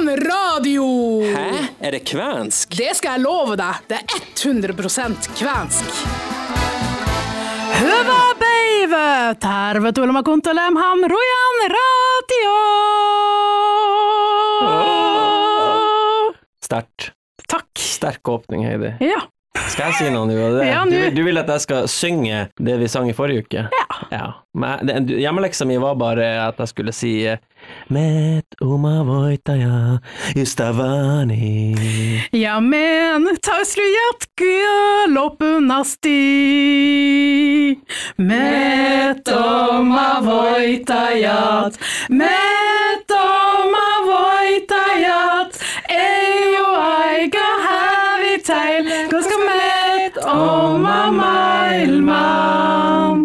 Royan Radio! Hæ? Det kvensk? Det skal jeg love deg. Det 100% kvensk. Hyvä päivä! Tervetuloa kuuntelemaan Royan Radio! Sterkt. Takk. Sterk åpning, Heidi. Ja. Skal jeg si noe nå? Ja, nå. Du vil at jeg skal synge det vi sang i forrige uke? Ja. Men hjemmeleksa mi var bare at jeg skulle si Met oma voitaja ystäväni. Ja, men taislu jatkuja loppuun asti. Met oma voitajat, met oma voitajat. Ei oo aika häviteillä, koska met oma maailman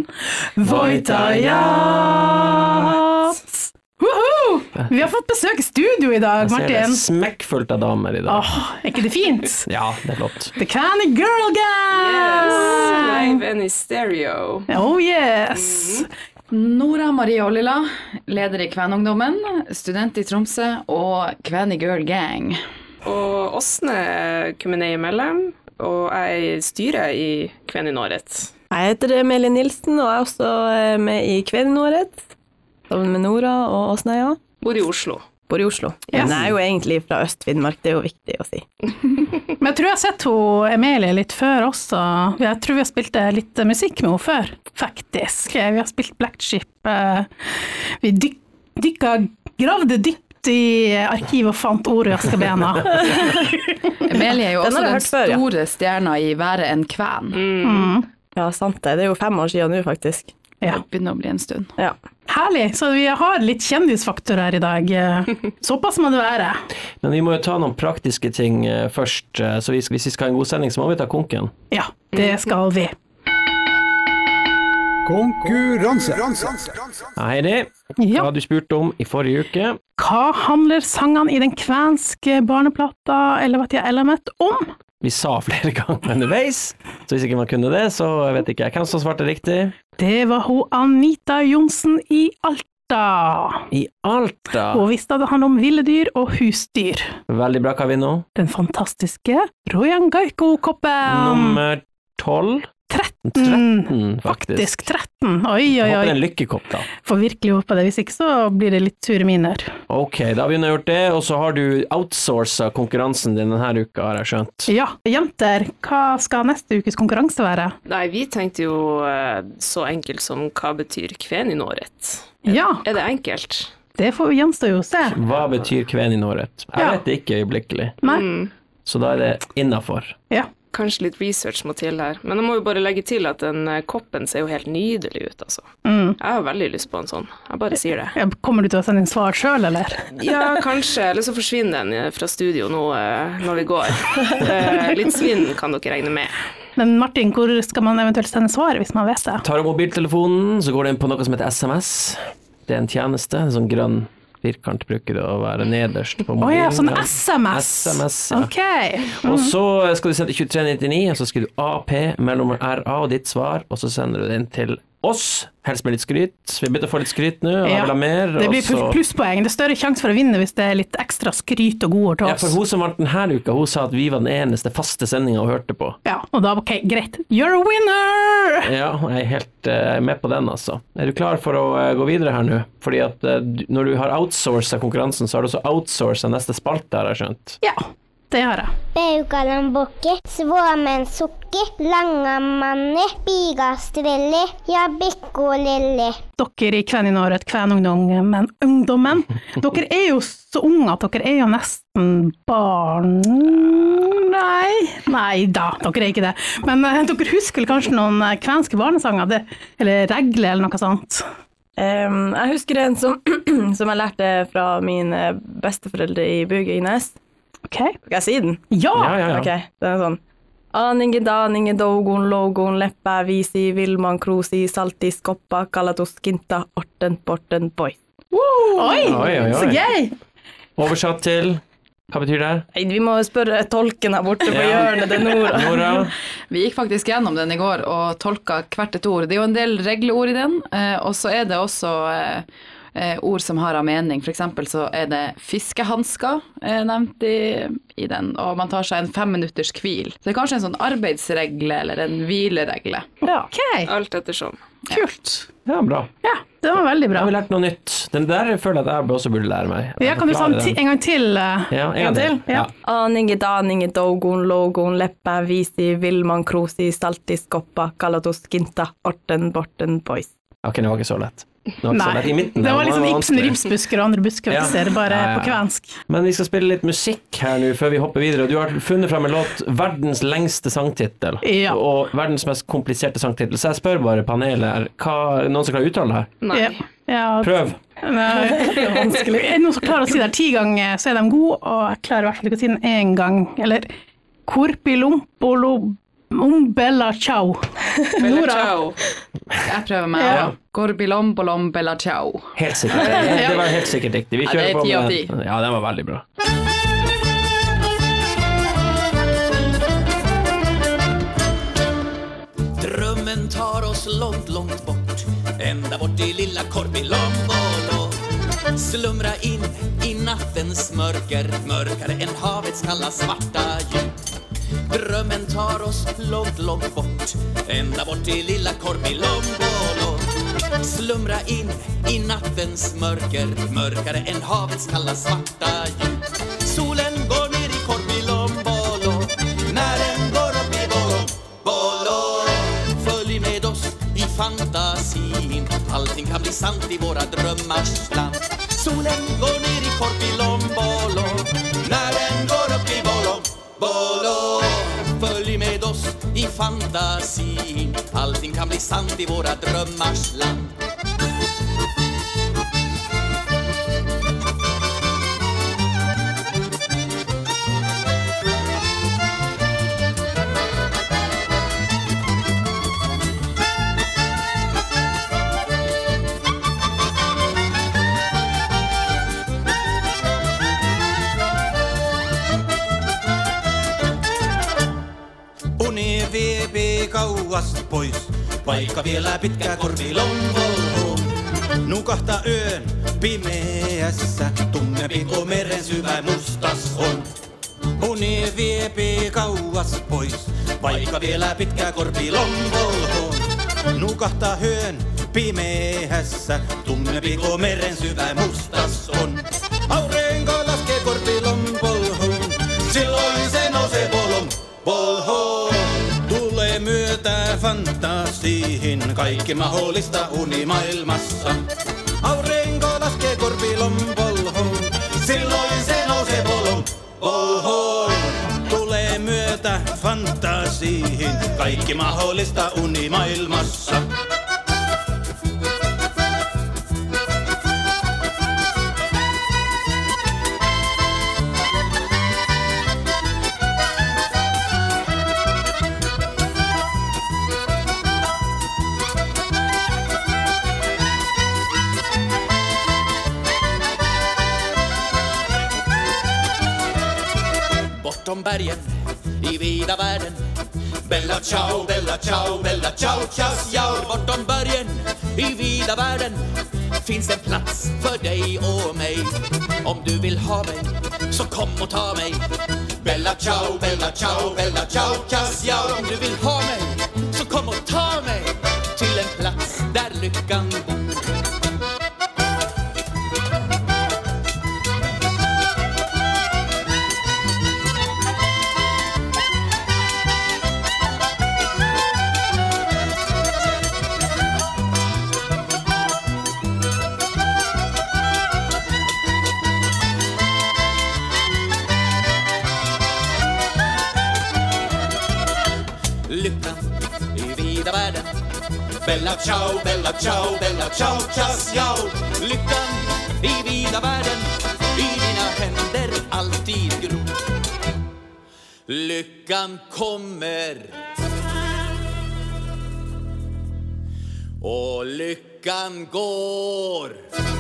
voitajat. Woohoo! Vi har fått besøk i studio i dag, Martin. Jeg ser det smekkfullt av damer i dag. Er ikke det fint? Ja, det flott. The Canny Girl Gang! Yes, live and in stereo. Oh yes! Nora Marie Ollila, leder i Kvenungdommen, student i Tromsø og Canny Girl Gang. Og Åsne kommer ned imellom, og jeg styrer i Kveninåret. Jeg heter Emilie Nilsen, og jeg er også med i Kveninåret. Sammen med Nora og Åsne, ja. Bor i Oslo. Bor i Oslo. Yes. Men jeg er jo egentlig fra Øst-Finnmark, det er jo viktig å si. Men jeg tror jeg har sett henne, Emilie, litt før også. Jeg tror vi har spilt litt musikk med henne før, faktisk. Vi har spilt Black Sheep. Vi gravde dypt i arkivet og fant ordet i askebena. Emilie er jo også har jeg den hørt før, ja. store stjerna i Være en kven. Ja, sant det. Det er jo 5 år siden nå, faktisk. Ja. Det begynner å bli en stund. Ja. Herlig, så vi har litt kjendisfaktor her i dag. Såpass må det være. Men vi må jo ta noen praktiske ting først, så hvis vi skal ha en god sending, så må vi ta konken. Ja, det skal vi. Konkurranse. Ja, Heidi, Ja. hva har du spurt om i forrige uke? Hva handler sangene i den kvenske barneplata eller vet jeg, Element om? Vi sa flere ganger underveis, så hvis ikke man kunne det, så vet ikke jeg hvem som svarte riktig. Det var hun Anita Johnsen i Alta. I Alta. Hun visste at det handler om ville dyr og husdyr. Veldig bra, hva har vi nå? Den fantastiske Royan Gaiko-koppen. Nummer 12? 13, Faktisk 13. Oi, oi, Håper det er oi. en lykkekopp da. Får virkelig håpe det. Hvis ikke så blir det litt sure miner. Ok, da har vi gjort det, og så har du outsourcet konkurransen din denne uka, har jeg skjønt. Ja, jenter, hva skal neste ukes konkurranse være? Nei, vi tenkte jo så enkelt som hva betyr Kveninåret. Ja, Er det enkelt? det får vi gjenstå jo se. Hva betyr Kveninåret? Jeg Ja. vet det ikke øyeblikkelig, Nei, så da er det innenfor. ja. Kanskje litt research må til her. Men jeg må jo bare legge til at den koppen ser jo helt nydelig ut, altså. Mm. Jeg har veldig lyst på en sånn. Jeg bare sier det. Ja, kommer du til å sende inn svar selv, eller? Ja, kanskje. Eller så forsvinner den fra studio nå når vi går. Litt svinn kan dere regne med. Men Martin, hvor skal man eventuelt sende svar hvis man vet det? Tar du mobiltelefonen, så går du inn på noe som heter SMS. Det er en tjeneste, en sånn grønn firkant bruker det å være nederst på mobilen. Åja, sånn SMS. SMS, ja. Ok. Og så skal du sende 2399, og så skriver du AP, mellomrom RA og ditt svar, og så sender du det inn til oss, helst med litt skryt. Vi begynner å få litt skryt nå, og jeg vil ha mer. Det blir og så... plusspoeng. Det er større sjanse for å vinne hvis det er litt ekstra skryt og godord til Ja, oss. for hun som vant denne uka, hun sa at vi var den eneste faste sendingen hun hørte på. Ja, og da, ok, greit. You're a winner! Ja, jeg er helt med på den, altså. Er du klar for å gå videre her nå? Fordi at når du har outsourcet konkurransen, så har du også outsourcet neste spalte, har jeg skjønt. Ja, det har jeg. Peukalonbukki, suomensukki, langamanni, pigastrelli ja pikkulilli. Dere i Kveninåret, Kvenungdommen, dere er jo så unge at dere er jo nesten barn... Nei da, dere er ikke det. Men dere husker vel kanskje noen kvenske barnesanger, eller regle eller noe sånt? Jeg husker en som, som jeg lærte fra mine besteforeldre i Bugøynes. Ok. Skal jeg si den? Ja! Ja. Ok, den er sånn. Aninge, daninge, dogon, logon, leppa, visi, vilman, krosi, salti, skoppa, kalatos, kinta, orten, porten, boy. Oi, Oi. så gøy! Oversatt til... Hva betyr det? Nei, vi må spørre tolken her borte på Ja. hjørnet, det er Nora. Nora? Vi gikk faktisk gjennom den i går og tolka hvert et ord. Det er jo en del regleord i den, og så er det også ord som har en mening. For eksempel så det fiskehandsker nevnt i den, og man tar seg en 5 minutters hvil. Så det kanskje en sånn arbeidsregle eller en hvileregle. Ja, ok. Alt ettersom. Kult. Ja, bra. Ja, det var veldig bra. Jeg har lært noe nytt. Den der føler jeg at jeg også burde lære meg. Ja, kan du ta en gang til? Ja, en gang til. Ja. Aninge, daninge, dogon, logon, leppä, visi, vilman, krusi, saltis, koppa, kalatus, kinta, orten, borten, boys. Ok, det var ikke så lett. Nei, det var liksom Ibsen, ribsbusker og andre busker, Ja. det bare på kvensk. Men vi skal spille litt musikk her nå før vi hopper videre. Du har funnet frem en låt, verdens lengste sangtittel, Ja. og verdens mest kompliserte sangtittel. Så jeg spør bare panelet her, noen som kan uttale det her? Nei. Ja. Ja, Prøv. Nei, det er vanskelig. Er det noen som klarer å si det 10 ganger, så de gode, og jeg klarer i hvert fall ikke å si den 1 gang. Eller korpilompolo bella ciao. Bella ciao. Jeg prøver meg. Ja. Gorbilom, bolom, bella ciao. Helt sikkert. Det var helt sikkert riktig. Vi Ja, kjører det er på 10 av med 10. den. Ja, den var veldig bra. Drömmen tar oss långt, långt bort, ända bort i lilla Korpilombolo. Slumra in i nattens mörker, mörkare än havets kalla svarta djup. Drömmen tar oss långt, långt bort, ända bort i lilla Korpilombolo. Slumra in i nattens mörker, mörkare än havets kalla svarta djup. Solen går ner i Korpilombolo, när den går upp i Bolo. Följ med oss i fantasin, allting kan bli sant i våra drömmars land. Solen går ner i Korpilombolo, när den går upp i Bolo. Följ med oss i fantasin, allting kan bli sant i våra drömmars land. Vie kauas pois, vaikka vielä pitkä Korpilombolo. Nukahta yön pimeässä, tummempi kuin meren syvä mustas on. Uni vie kauas pois, vaikka vielä pitkä Korpilombolo. Nukahta yön pimeässä, tummempi kuin meren syvä mustas on. Aurinko laskee Korpilomboloon, silloin se nousee Bolhoon. Tulee myötä fantasiihin, kaikki mahdollista unimaailmassa. Aurinko laskee Korpilomboloon, silloin se nousee Bolhoon. Tulee myötä fantasiihin, kaikki mahdollista unimaailmassa. Bortom bergen i vida världen, bella ciao, bella ciao, bella ciao, ciao, ciao. Bortom bergen i vida världen finns en plats för dig och mig. Om du vill ha mig, så kom och ta mig. Bella ciao, bella ciao, bella ciao, ciao, ciao. Om du vill ha mig, så kom och ta mig till en plats där lyckan bor. Lyckan i vida världen, bella ciao, bella ciao, bella ciao, ciao, ciao. Lyckan i vida världen, i dina händer alltid gror. Lyckan kommer, och lyckan går.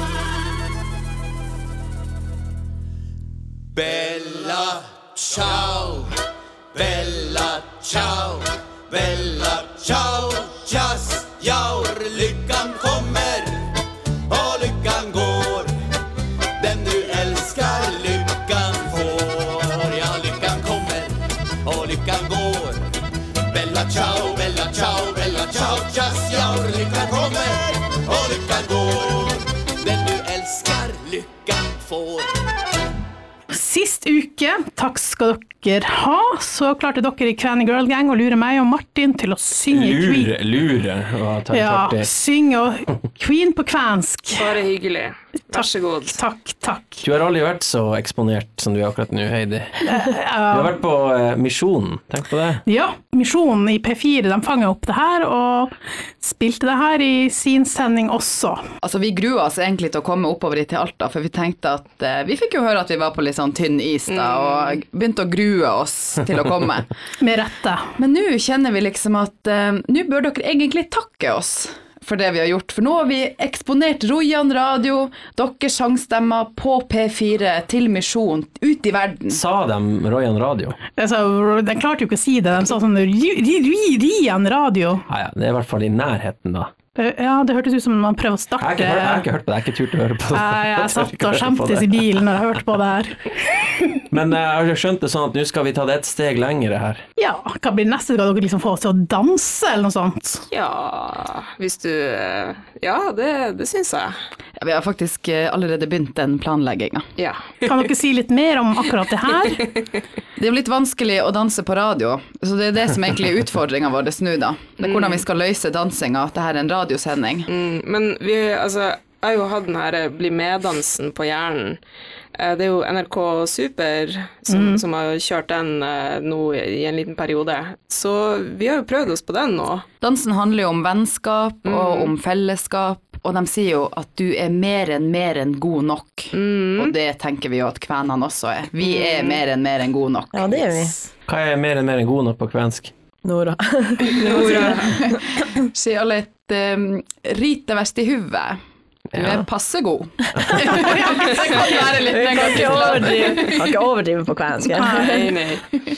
Bella ciao, bella ciao, bella ciao, ciao, ciao. Lyckan kommer och lyckan går. skal dere ha, så klarte dere i Kvæni Girl Gang å lure meg og Martin til å synge Queen. Lure. Ja, synge Queen på kvensk. Bare hyggelig. Vær så god. Takk. Du har aldri vært så eksponert som du er akkurat nå, Heidi. Du har vært på Misjonen, tenk på det. Ja, Misjonen i P4, de fanget opp det her, og spilte det her i sin sending også. Altså, vi gruer oss egentlig til å komme oppover til Alta, for vi tenkte at vi fikk jo høre at vi var på litt sånn tynn is da, og begynte å grue oss til å komme. Med rette. Men nå kjenner vi liksom at nå bør dere egentlig takke oss for det vi har gjort. For nå har vi eksponert Rojan Radio, deres sangstemmer på P4 til Misjon, ut i verden. Sa de Rojan Radio? De klarte jo ikke å si det, de sa sånn Rian Radio. Ja, det er i hvert fall i nærheten da. Ja, det hørtes ut som man prøver å starte. Jeg har ikke hørt på det, jeg har ikke turt å høre på det. Jeg satt og skjemtes i bilen når jeg hørte på det her. Men jeg har skjønt det sånn at nå skal vi ta det et steg lengre her. Ja, hva blir neste? Skal dere liksom få oss til å danse eller noe sånt? Ja, hvis du... Ja, det synes jeg. Ja, vi har faktisk allerede begynt den planleggingen. Ja. Kan dere si litt mer om akkurat det her? Det er jo litt vanskelig å danse på radio, så det er det som egentlig er utfordringen vår nå da. Det er hvordan vi skal løse dansingen, at det her er en radiosending. Men jeg har jo hatt den her Bli med-dansen på hjernen. Det er jo NRK Super som har kjørt den nå i en liten periode. Så vi har jo prøvd oss på den nå. Dansen handler jo om vennskap og om fellesskap, og de sier jo at du er mer enn god nok. Og det tenker vi jo at kvenene også er. Vi er mer enn god nok. Ja, det er vi. Hva er mer enn god nok på kvensk? Nora. Sier alle et rite verst i huvudet. Du er passe god. Det kan være litt negativt. Kan ikke overdrive på kvensk. Nei.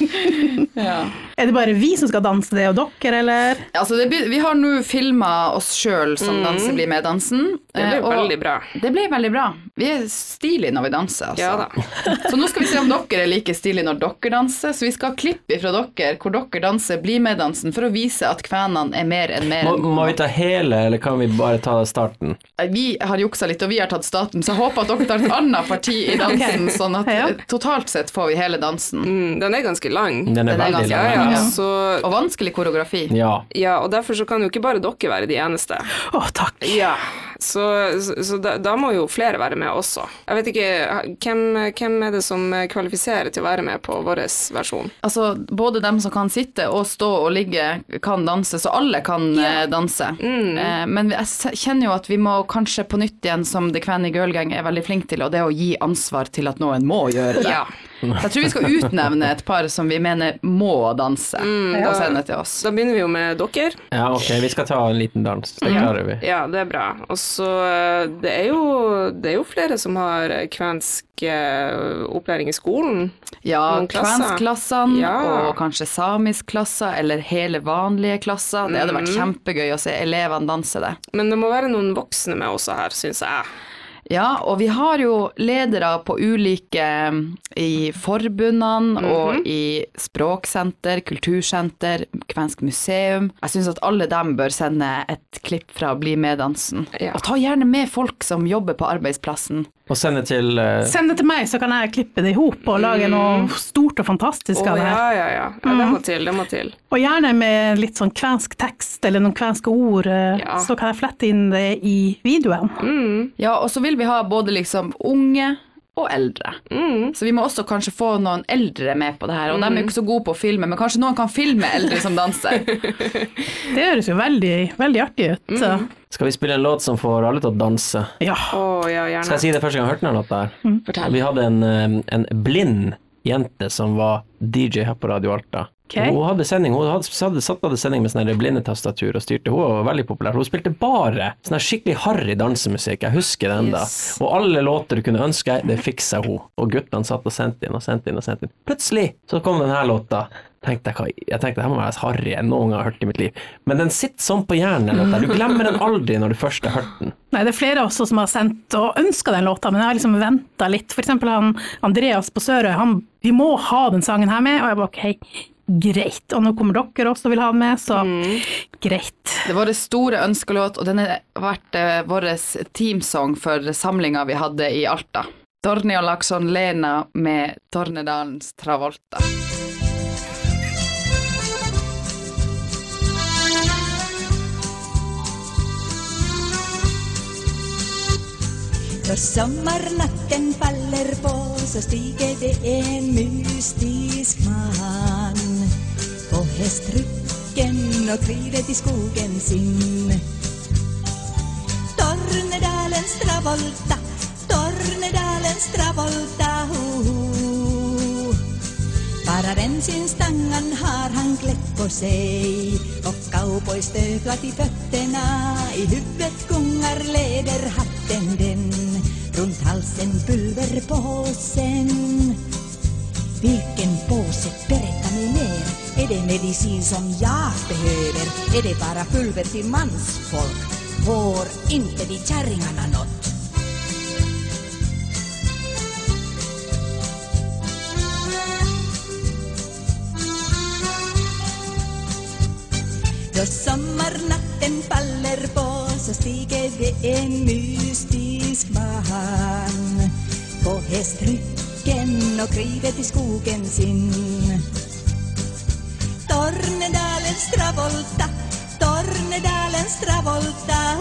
Ja. Er det bare vi som skal danse det, og dere, eller? Altså, vi har nå filmet oss selv som danser Bli med dansen. Det ble veldig bra. Det ble veldig bra. Vi er stilige når vi danser, altså. Ja da. Så nå skal vi se om dere er like stilige når dere danser, så vi skal klippe fra dere hvor dere danser Bli med dansen for å vise at kvenene er mer enn Må vi ta hele, eller kan vi bare ta starten? Vi har juksa litt, og vi har tatt starten, så jeg håper at dere tar et annet parti i dansen, sånn at totalt sett får vi hele dansen. Den er ganske lang. Den er veldig lang. Ja. Og vanskelig koreografi. Ja, og derfor så kan jo ikke bare dere være de eneste. Takk. Ja, så da må jo flere være med også. Jeg vet ikke, hvem er det som kvalifiserer til å være med på vår versjon? Altså, både dem som kan sitte og stå og ligge kan danse, så alle kan danse. Men jeg kjenner jo at vi må kanskje på nytt igjen, som The Kvæni Girl Gang er veldig flink til, og det er å gi ansvar til at noen må gjøre det. Ja. Så jeg tror vi skal utnevne et par som vi mener må danse, og sende til oss. Da begynner vi jo med dere. Ja, ok, vi skal ta en liten dans, det klarer vi. Ja, det er bra. Og så, det er jo flere som har kvensk opplæring i skolen. Ja, kvenskklassene, og kanskje samisk-klasser, eller hele vanlige klasser. Det hadde vært kjempegøy å se elevene danse det. Men det må være noen voksne med også her, synes jeg. Ja, og vi har jo ledere på ulike i forbundene og i språksenter, kultursenter, kvensk museum. Jeg synes at alle dem bør sende et klipp fra Bli med dansen. Ja. Og ta gjerne med folk som jobber på arbeidsplassen. Og send det til... Send det til meg, så kan jeg klippe det ihop og lage noe stort og fantastisk av det her. Ja, det må til. Og gjerne med litt sånn kvensk tekst eller noen kvenske ord, så kan jeg flette inn det i videoen. Ja, og så vil vi ha både liksom unge og eldre. Så vi må også kanskje få noen eldre med på det her, og de er jo ikke så gode på å filme, men kanskje noen kan filme eldre som danser. Det høres jo veldig, veldig artig ut. Skal vi spille en låt som får alle til å danse? Ja. Ja, gjerne. Skal jeg si det første gang jeg hørte denne låta her? Fortell. Vi hadde en blind jente som var DJ her på Radio Alta. Okay. Hun hadde satt av sending med sånne blindetastatur og styrte. Hun var veldig populær. Hun spilte bare sånne skikkelig harry dansemusikk. Jeg husker den da. Og alle låter du kunne ønske, det fiksa hun. Og guttene satt og sendte inn. Plutselig så kom denne låta. Jeg tenkte det her må være så harry jeg noen gang har hørt i mitt liv. Men den sitter sånn på hjernen. Du glemmer den aldri når du først har hørt den. Nei, det er flere også som har sendt og ønsket den låta, men jeg har liksom ventet litt. For eksempel Andreas på Sørøy, vi må ha den sangen her med, og jeg bare ok, greit. Og nå kommer dere også og vil ha den med, så greit. Det var det store ønskelåt, og den har vært vår teamsong for samlingen vi hadde i Alta. Tornio Laakson Lena med Tornedalens Travolta. Då sommarnatten faller på så stiger det en mystisk man på hästryggen och rider till skogen sin. Tornedalens Travolta, Tornedalens Travolta, bara bensinstangan har han klätt på sig och cowboystövlar till fötterna. I huvudet gungar läderhatten den, runt halsen pulverpåsen. Vilken påse, berätta mig mer. Är det medicin som jag behöver? Är det bara pulver till mansfolk? Får inte de kärringarna något? Då sommarnatten faller på så stiger det en mystisk man på hästryggen och rider till skogen sin. Tornedalens Travolta, Tornedalens Travolta,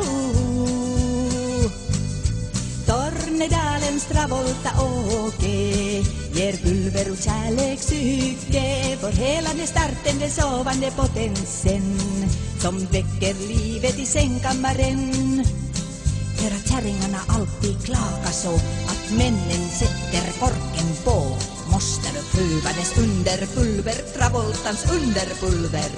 Tornedalens Travolta, okej. Ger pulver och kärleksyke för hela den starten, den sovande potensen som väcker livet i sängkammaren. För att kärringarna alltid klagar så att männen sätter korken på. Måste du pröva dess underpulver, Travoltans underpulver.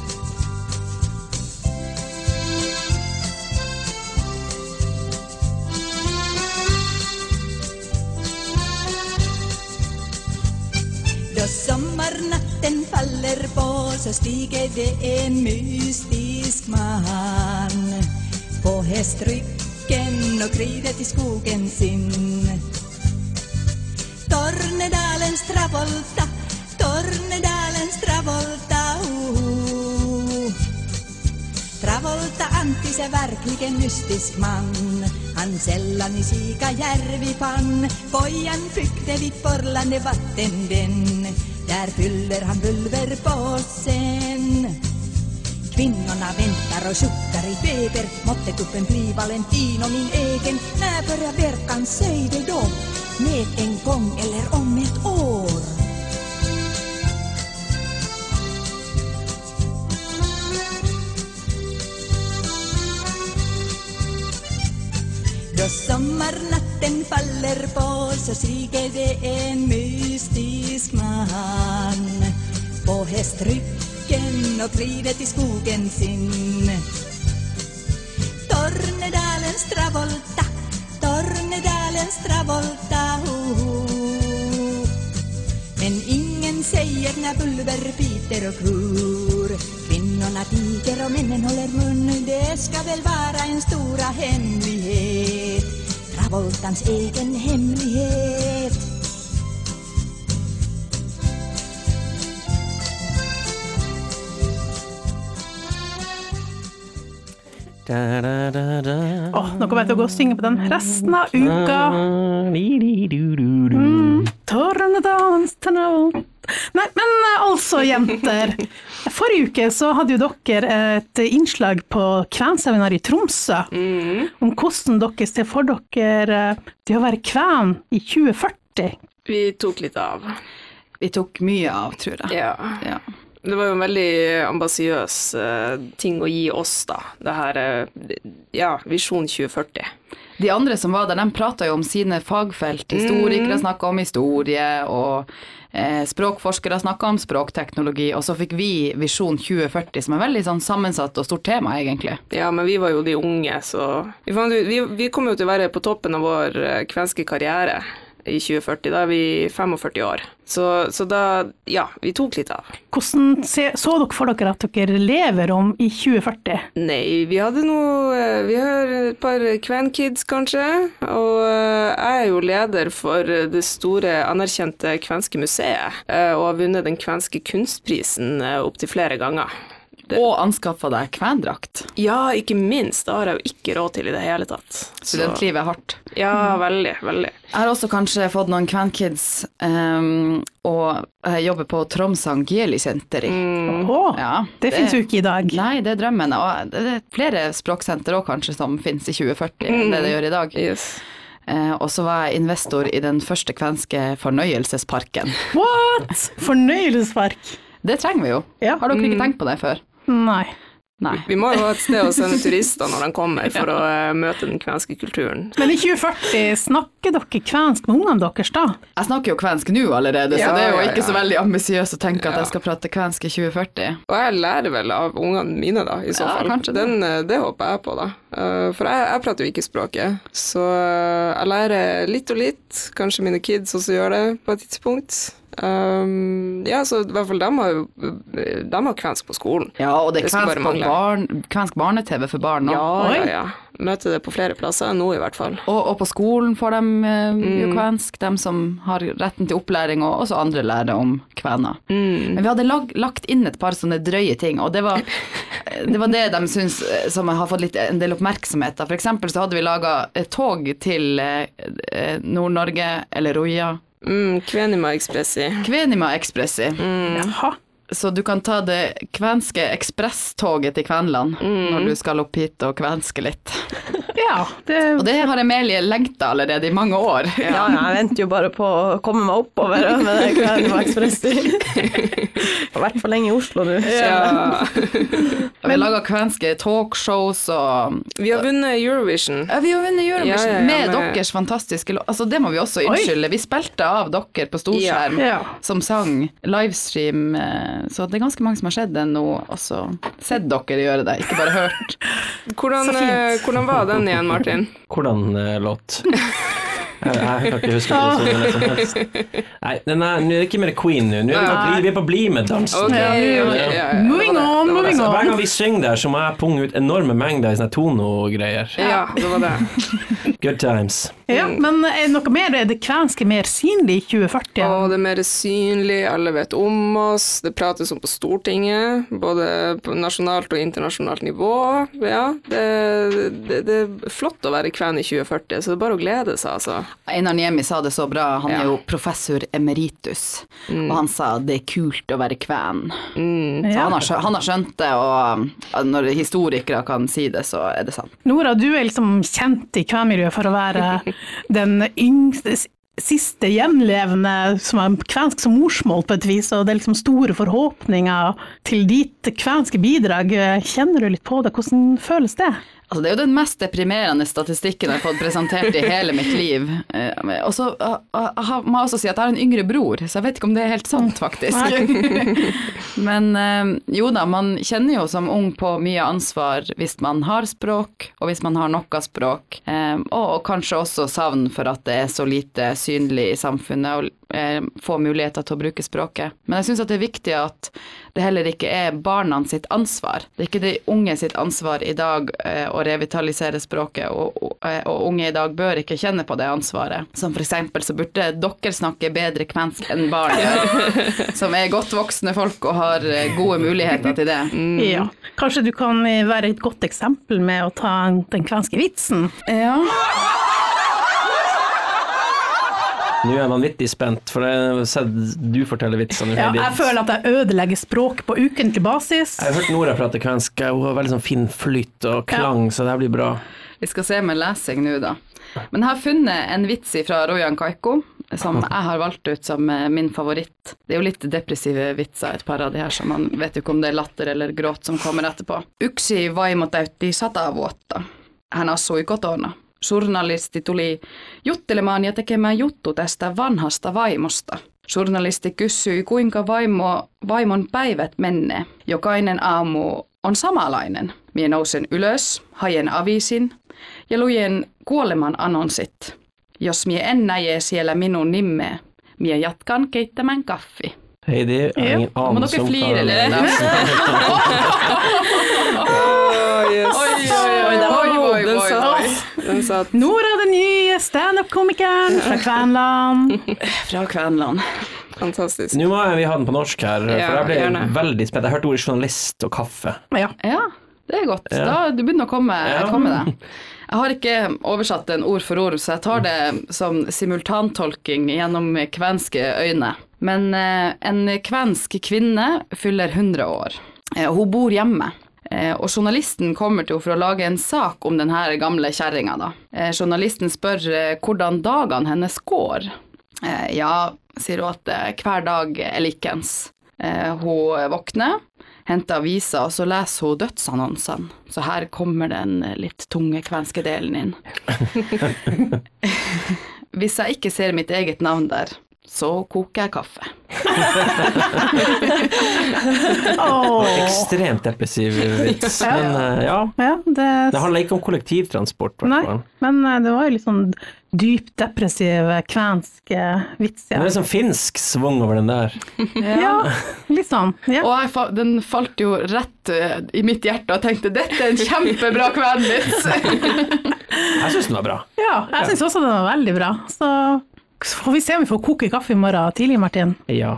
Då sommarnatten faller på så stiger det en mystisk man på hästryggen och rider till skogen sin. Tornedalens Travolta, Tornedalens Travolta, Travolta Antti är verkligen mystisk man. Han sällan i Sikajärvi fann. Pojan fyckte vid porlande vatten den. Där fyller han pulverpåsen. Kvinnorna väntar och suckar i feber. Måtte tuppen bli Valentino min egen. När börjar verkan, säg det då. Med en gång eller om ett år. Då sommarnatten faller på så stiger det en mystisk man på hästryggen och rider till skogen sin. Tornedalens Travolta, Tornedalens Travolta, men ingen säger när pulver biter och klor. Kvinnorna tiger och männen håller mun. Det ska väl vara en stora hemlighet, Travoltans egen hemlighet. Nå kommer jeg til å gå og synge på den resten av uka. Tornedalens Travolta. Nei, men altså, jenter. Forrige uke så hadde jo dere et innslag på kvenseminar i Tromsø om hvordan dere ser for dere til å være kven i 2040. Vi tok litt av. Vi tok mye av, tror jeg. Ja. Det var jo en veldig ambisiøs ting å gi oss da. Det her, Visjon 2040. De andre som var der, de pratet jo om sine fagfelt. Historikere snakket om historie, og språkforskere snakket om språkteknologi, og så fikk vi Visjon 2040, som er veldig sånn sammensatt og stort tema, egentlig. Ja, men vi var jo de unge, så vi kommer jo til å være på toppen av vår kvenske karriere i 2040, da er vi 45 år. Så da, vi tok litt av. Hvordan så dere for dere at dere lever om i 2040? Nei, vi har et par kvenkids kanskje, og jeg er jo leder for det store anerkjente kvenske museet, og har vunnet den kvenske kunstprisen opp til flere ganger. Og anskaffet deg kvendrakt. Ja, ikke minst. Det har jeg jo ikke råd til i det hele tatt. Studentlivet er hardt. Ja, veldig, veldig. Jeg har også kanskje fått noen kvenkids og jeg jobber på Tromsø Gielisenteri. Ja, det finnes jo ikke i dag. Nei, det drømmen. Og det er flere språksenter også kanskje som finnes i 2040, det gjør i dag. Yes. Og så var jeg investor i den første kvenske fornøyelsesparken. What? Fornøyelsespark? Det trenger vi jo. Ja. Har dere ikke tenkt på det før? Nei. Vi må jo ha et sted å sende turister når de kommer for å møte den kvenske kulturen. Men i 2040 snakker dere kvensk med ungene deres da? Jeg snakker jo kvensk nå allerede, så det er jo ikke så veldig ambisiøst å tenke at jeg skal prate kvensk i 2040. Og jeg lærer vel av ungene mine da, i så fall. Kanskje det håper jeg på da. For jeg prater jo ikke språket, så jeg lærer litt og litt. Kanskje mine kids også gjør det på et tidspunkt. Ja, så i hvert fall de har kvensk på skolen. Ja, og det er kvensk barne-TV for barn nå. Ja. Møter det på flere plasser nå i hvert fall. Og på skolen får de jo kvensk, de som har retten til opplæring, og også andre lærer om kvener. Men vi hadde lagt inn et par sånne drøye ting, og det var det de synes som har fått en del oppmerksomhet. For eksempel så hadde vi laget et tog til Nord-Norge, eller Roja. Kvenima Expressi. Jaha. Så du kan ta det kvenske ekspresstoget til Kvenland når du skal opp hit og kvenske litt. Ja, og det har Emilie lengtet allerede i mange år. Ja, jeg venter jo bare på å komme meg oppover med det Kvenima Expressi. I hvert fall lenge i Oslo nå. Ja. Vi har laget kvenske talkshows og... Vi har vunnet Eurovision. Ja, vi har vunnet Eurovision med deres fantastiske altså det må vi også unnskylde. Vi spilte av dere på storskjerm som sang livestream, så det er ganske mange som har sett den nå, også sett dere gjøre det, ikke bare hørt. Hvordan var den igjen, Martin? Hvordan låt? Jeg kan ikke huske det som helst. Nei, nå er det ikke mer Queen nå. Nå er vi på bli med dansen. Moving on. Hver gang vi synger der, så må jeg punge ut enorme mengder i sånne tono-greier. Ja, det var det. Good times. Ja, men er det noe mer, er det kvenske mer synlig i 2040? Det er mer synlig, alle vet om oss, det prates om på Stortinget, både på nasjonalt og internasjonalt nivå. Ja, det er flott å være kven i 2040, så det er bare å glede seg, altså. Einar Niemi sa det så bra, han er jo professor emeritus, og han sa det er kult å være kven. Så han har skjønt det, og når historikere kan si det, så er det sant. Nora, du er liksom kjent i kvenmiljøet for å være den yngste, siste gjenlevende som har kvensk som morsmål på et vis, og det er liksom store forhåpninger til ditt kvenske bidrag. Kjenner du litt på det? Hvordan føles det? Altså, det er jo den mest deprimerende statistikken jeg har fått presentert i hele mitt liv. Og så må jeg også si at jeg har en yngre bror, så jeg vet ikke om det er helt sant, faktisk. Men jo da, man kjenner jo som ung på mye ansvar hvis man har språk, og hvis man har noe språk. Og kanskje også savn for at det er så lite synlig i samfunnet, og få muligheter til å bruke språket. Men jeg synes at det er viktig at det heller ikke er barna sitt ansvar. Det er ikke de unge sitt ansvar i dag å revitalisere språket, og unge i dag bør ikke kjenne på det ansvaret. Som for eksempel så burde dere snakke bedre kvensk enn barn gjør, som er godt voksne folk og har gode muligheter til det. Ja, kanskje du kan være et godt eksempel med å ta den kvenske vitsen? Ja. Nå er jeg vanvittig spent, for jeg har sett du forteller vitsene. Ja, jeg føler at jeg ødelegger språk på ukentlig basis. Jeg har hørt Nora prate kvensk, hun har veldig sånn fin flytt og klang, så det her blir bra. Vi skal se med lesing nå da. Men jeg har funnet en vits fra Rojan Kaiko, som jeg har valgt ut som min favoritt. Det er jo litt depressive vitser, et par av de her, så man vet jo ikke om det er latter eller gråt som kommer etterpå. Yksi vaimo täytti 100 vuotta. Hän asui kotona. Journalisti tuli juttelemaan ja tekemään juttu tästä vanhasta vaimosta. Journalisti kysyi, kuinka vaimon päivät menee. Jokainen aamu on samanlainen. Mie nousen ylös, hajen avisin ja lujen kuoleman annonsit. Jos mie en näe siellä minun nimeä, mie jatkan keittämään kaffi. Heidi, ingen annen som klarer det. Den satt. Nora, den nye stand-up-komikeren fra Kvenland. Fra Kvenland. Fantastisk. Nå må vi ha den på norsk her, for jeg ble veldig spent. Jeg hørte ordet journalist og kaffe. Ja, det er godt. Da du begynner å komme det. Jeg har ikke oversatt den ord for ord, så jeg tar det som simultantolking gjennom kvenske øyne. Men en kvensk kvinne fyller 100 år. Hun bor hjemme. Og journalisten kommer til henne for å lage en sak om denne gamle kjerringa da. Journalisten spør hvordan dagene hennes går. Ja, sier hun at hver dag likens. Hun våkner, henter aviser, og så leser hun dødsannonsene. Så her kommer den litt tunge kvenske delen inn. Hvis jeg ikke ser mitt eget navn der, så koker jeg kaffe. Ekstremt depressiv vits, men ja, det handler ikke om kollektivtransport. Nei, men det var jo litt sånn dypt depressiv kvensk vits. Ja. Det er sånn finsk svung over den der. Ja, litt sånn. Ja. Og den falt jo rett i mitt hjerte, og tenkte, dette er en kjempebra kvenvits. Jeg synes den var bra. Ja, jeg synes også den var veldig bra. Så får vi se om vi får koke kaffe i morgen tidlig, Martin. Ja.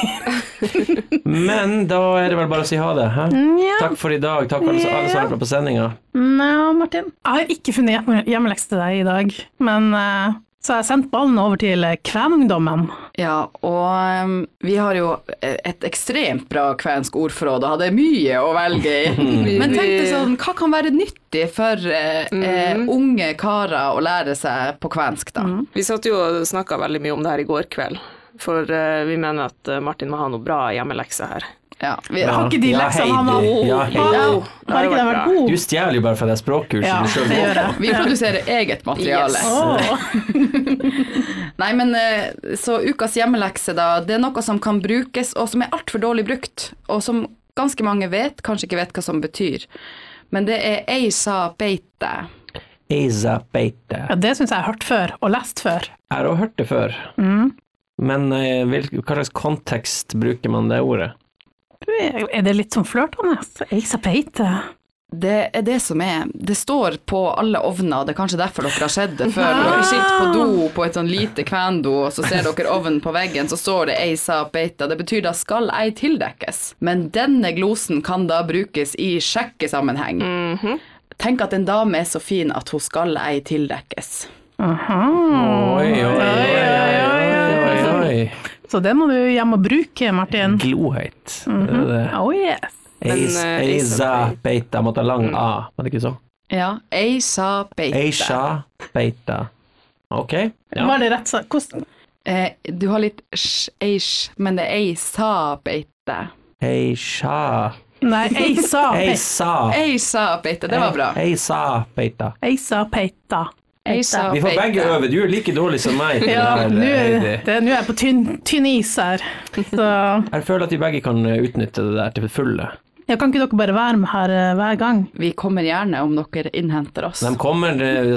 Men da er det vel bare å si ha det. Ja. Takk for i dag. Takk for alle som var på sendingen. Nei, Martin. Jeg har ikke funnet hjemmeleks til deg i dag, men så har jeg sendt ballen over til kvenungdommen. Ja, og vi har jo et ekstremt bra kvensk ordforråd, og hadde mye å velge i. Men tenkte sånn, hva kan være nyttig for unge karer å lære seg på kvensk da? Vi satt jo og snakket veldig mye om det her i går kveld, for vi mener at Martin må ha noe bra hjemmelekser her. Ja, har ikke de leksene han har? Ja, har ikke det vært god? Du stjeler jo bare fra det språkkurset. Ja, det gjør jeg. Vi produserer eget materiale. Nei, men så ukas hjemmelekse da, det er noe som kan brukes, og som er alt for dårlig brukt, og som ganske mange vet, kanskje ikke vet hva som betyr. Men det er eisa beite. Eisa beite. Ja, det synes jeg har hørt før, og lest før. Jeg har også hørt det før. Men hva slags kontekst bruker man det ordet? Er det litt sånn flørtende? Eisa beite? Det er det som er. Det står på alle ovner, det er kanskje derfor dere har sett det før. Dere sitter på do på et sånn lite kvendo, og så ser dere ovnen på veggen, så står det eisa beita. Det betyr da skal ei tildekkes. Men denne glosen kan da brukes i sjekkesammenheng. Tenk at en dame er så fin at hun skal ei tildekkes. Oi. Så det må du hjem og bruke, Martin. Glohøyt. Oh yes. Eisa beita, måtte ha lang A, var det ikke så? Ja, eisa beita. Eisa beita. Ok. Ja. Var det rett så? Hvordan? Du har litt eish, men det er eisa beite. Eisa. Nei, eisa beita. Eisa beita, det var bra. Eisa beita. Eisa beita. Vi får begge øve, du er like dårlig som meg. Ja, nå er jeg på tynn is her. Så. Jeg føler at vi begge kan utnytte det der til fulle. Ja, kan ikke dere bare være med her hver gang? Vi kommer gjerne om dere innhenter oss. De kommer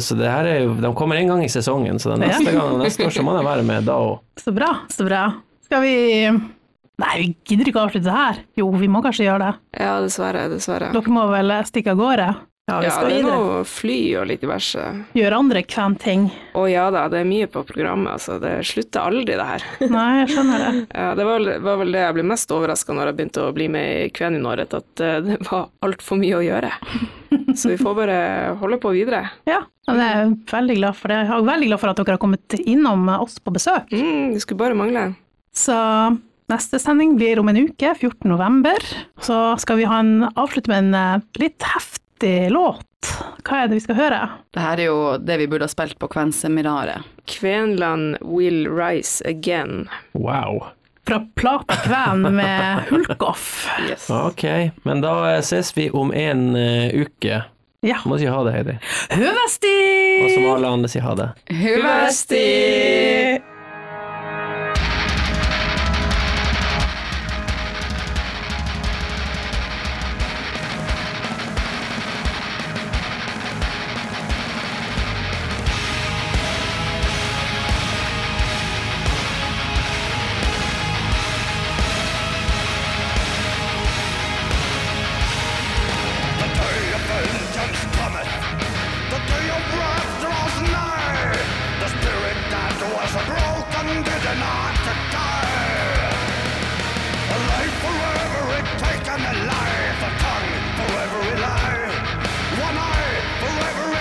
en gang i sesongen, så neste år så må de være med da også. Så bra. Skal vi... Nei, vi gidder ikke avslutte det her. Jo, vi må kanskje gjøre det. Ja, dessverre. Dere må vel stikke av gårde? Ja, det er noe fly og litt diverse. Gjør andre kventing. Ja da, det er mye på programmet, altså. Det slutter aldri det her. Nei, jeg skjønner det. Ja, det var vel det jeg ble mest overrasket når jeg begynte å bli med i Kveninåret, at det var alt for mye å gjøre. Så vi får bare holde på videre. Ja, og jeg er veldig glad for det. Jeg er veldig glad for at dere har kommet innom oss på besøk. Det skulle bare mangle. Så neste sending blir om en uke, 14. november. Så skal vi avslutte med en litt heftig låt. Hva er det vi skal høre? Det her er jo det vi burde ha spilt på Kvenseminaret. Kvenland Will Rise Again. Wow. Fra Plata Kven med Hulkoff. Yes. Ok, men da ses vi om en uke. Ja. Må si ha det, Heidi. Høvesti! Og som alle andre sier ha det. Høvesti! Forever